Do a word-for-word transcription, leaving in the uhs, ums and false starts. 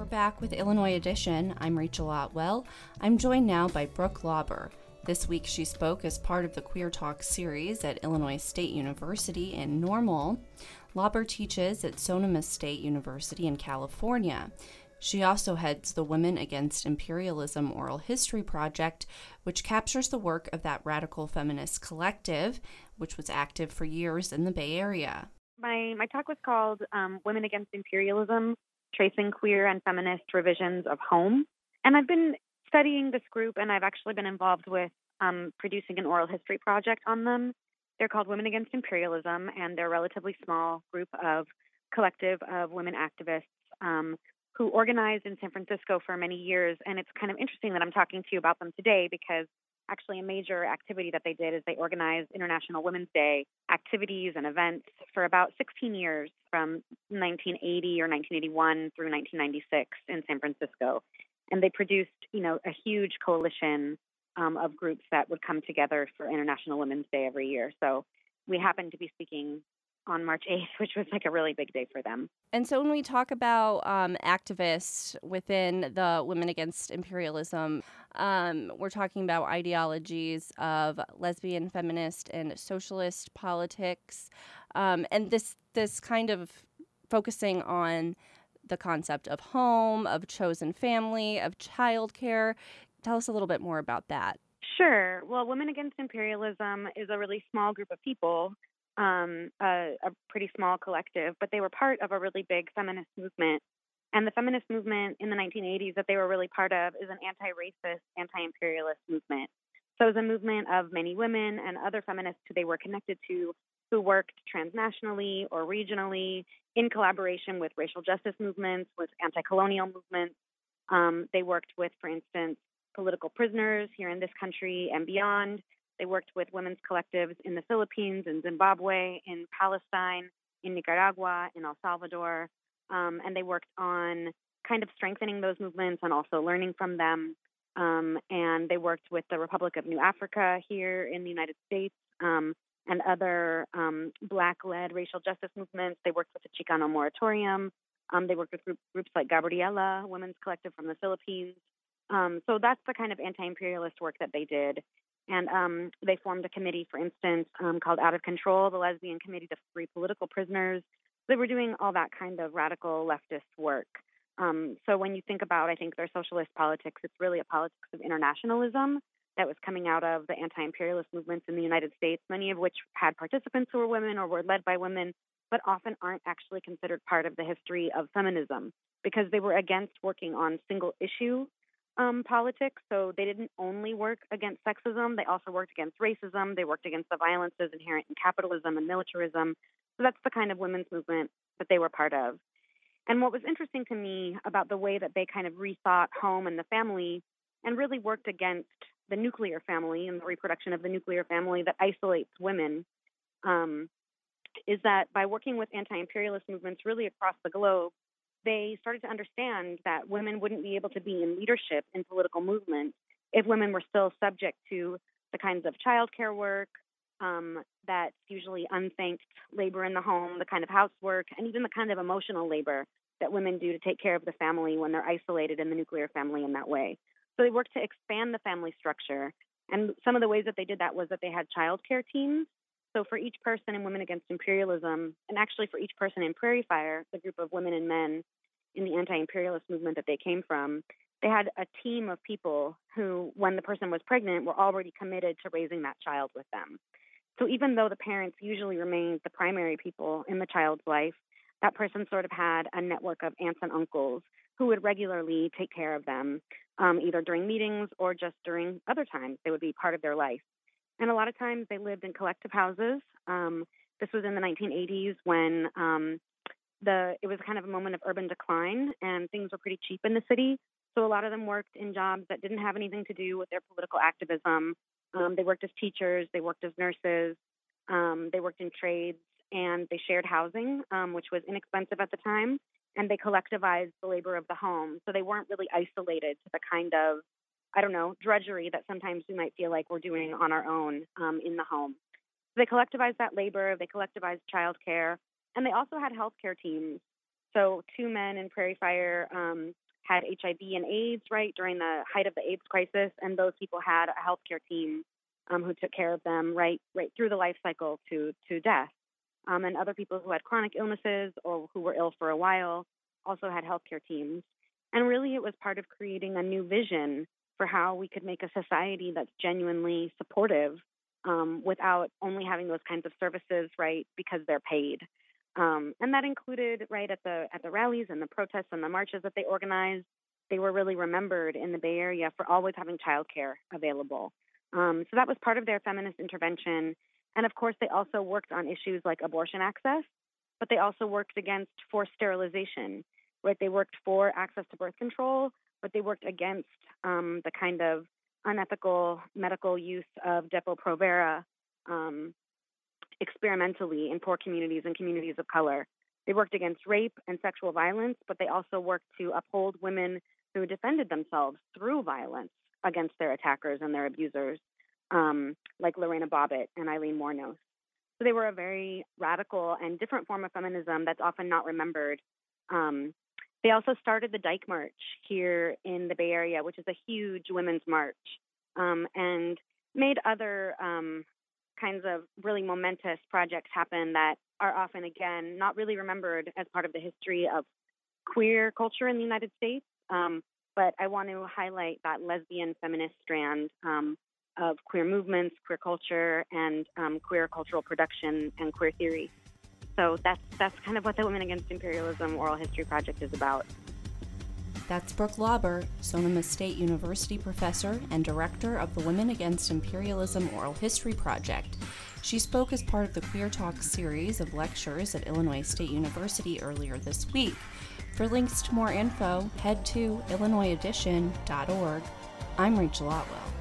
We're back with Illinois Edition. I'm Rachel Otwell. I'm joined now by Brooke Lauber. This week she spoke as part of the Queer Talk series at Illinois State University in Normal. Lauber teaches at Sonoma State University in California. She also heads the Women Against Imperialism Oral History Project, which captures the work of that radical feminist collective, which was active for years in the Bay Area. My, my talk was called um, Women Against Imperialism, Tracing Queer and Feminist Revisions of Home. And I've been studying this group, and I've actually been involved with um, producing an oral history project on them. They're called Women Against Imperialism, and they're a relatively small group of collective of women activists um, who organized in San Francisco for many years. And it's kind of interesting that I'm talking to you about them today because actually a major activity that they did is they organized International Women's Day activities and events for about sixteen years from nineteen eighty or nineteen eighty-one through nineteen ninety-six in San Francisco. And they produced, you know, a huge coalition um, of groups that would come together for International Women's Day every year. So we happened to be speaking on March eighth, which was like a really big day for them. And so when we talk about um, activists within the Women Against Imperialism, um, we're talking about ideologies of lesbian, feminist, and socialist politics. Um, and this this kind of focusing on the concept of home, of chosen family, of childcare. Tell us a little bit more about that. Sure. Well, Women Against Imperialism is a really small group of people, um, a, a pretty small collective, but they were part of a really big feminist movement. And the feminist movement in the nineteen eighties that they were really part of is an anti-racist, anti-imperialist movement. So it was a movement of many women and other feminists who they were connected to who worked transnationally or regionally in collaboration with racial justice movements, with anti-colonial movements. Um, they worked with, for instance, political prisoners here in this country and beyond. They worked with women's collectives in the Philippines, in Zimbabwe, in Palestine, in Nicaragua, in El Salvador. Um, and they worked on kind of strengthening those movements and also learning from them. Um, and they worked with the Republic of New Africa here in the United States um, and other um, Black-led racial justice movements. They worked with the Chicano Moratorium. Um, they worked with group, groups like Gabriela, Women's Collective from the Philippines. Um, so that's the kind of anti-imperialist work that they did. And um, they formed a committee, for instance, um, called Out of Control, the Lesbian Committee to Free Political Prisoners. They were doing all that kind of radical leftist work. Um, so when you think about, I think, their socialist politics, it's really a politics of internationalism that was coming out of the anti-imperialist movements in the United States, many of which had participants who were women or were led by women, but often aren't actually considered part of the history of feminism because they were against working on single-issue um, politics. So they didn't only work against sexism. They also worked against racism. They worked against the violences inherent in capitalism and militarism. So that's the kind of women's movement that they were part of. And what was interesting to me about the way that they kind of rethought home and the family and really worked against the nuclear family and the reproduction of the nuclear family that isolates women um, is that by working with anti-imperialist movements really across the globe, they started to understand that women wouldn't be able to be in leadership in political movements if women were still subject to the kinds of childcare work, um, that's usually unthanked labor in the home, the kind of housework, and even the kind of emotional labor that women do to take care of the family when they're isolated in the nuclear family in that way. So they worked to expand the family structure. And some of the ways that they did that was that they had childcare teams. So for each person in Women Against Imperialism, and actually for each person in Prairie Fire, the group of women and men in the anti-imperialist movement that they came from, they had a team of people who, when the person was pregnant, were already committed to raising that child with them. So even though the parents usually remained the primary people in the child's life, that person sort of had a network of aunts and uncles who would regularly take care of them, um, either during meetings or just during other times. They would be part of their life. And a lot of times they lived in collective houses. Um, this was in the nineteen eighties when um, the it was kind of a moment of urban decline and things were pretty cheap in the city. So a lot of them worked in jobs that didn't have anything to do with their political activism. Um, they worked as teachers, they worked as nurses, um, they worked in trades, and they shared housing, um, which was inexpensive at the time, and they collectivized the labor of the home. So they weren't really isolated to the kind of, I don't know, drudgery that sometimes we might feel like we're doing on our own um, in the home. So they collectivized that labor, they collectivized childcare, and they also had healthcare teams. So two men in Prairie Fire um, had H I V and AIDS, right, during the height of the AIDS crisis, and those people had a healthcare team um, who took care of them right right through the life cycle to, to death. Um, and other people who had chronic illnesses or who were ill for a while also had healthcare teams. And really it was part of creating a new vision for how we could make a society that's genuinely supportive um, without only having those kinds of services, right, because they're paid. Um, and that included, right, at the at the rallies and the protests and the marches that they organized, they were really remembered in the Bay Area for always having childcare available. Um, so that was part of their feminist intervention. And of course, they also worked on issues like abortion access, but they also worked against forced sterilization, right? They worked for access to birth control, but they worked against um, the kind of unethical medical use of Depo-Provera um, experimentally in poor communities and communities of color. They worked against rape and sexual violence, but they also worked to uphold women who defended themselves through violence against their attackers and their abusers, um, like Lorena Bobbitt and Eileen Wuornos. So they were a very radical and different form of feminism that's often not remembered. Um, they also started the Dyke March here in the Bay Area, which is a huge women's march, um, and made other um, kinds of really momentous projects happen that are often, again, not really remembered as part of the history of queer culture in the United States. Um, but I want to highlight that lesbian feminist strand um, of queer movements, queer culture, and um, queer cultural production and queer theory. So that's that's kind of what the Women Against Imperialism Oral History Project is about. That's Brooke Lauber, Sonoma State University professor and director of the Women Against Imperialism Oral History Project. She spoke as part of the Queer Talk series of lectures at Illinois State University earlier this week. For links to more info, head to illinois edition dot org. I'm Rachel Otwell.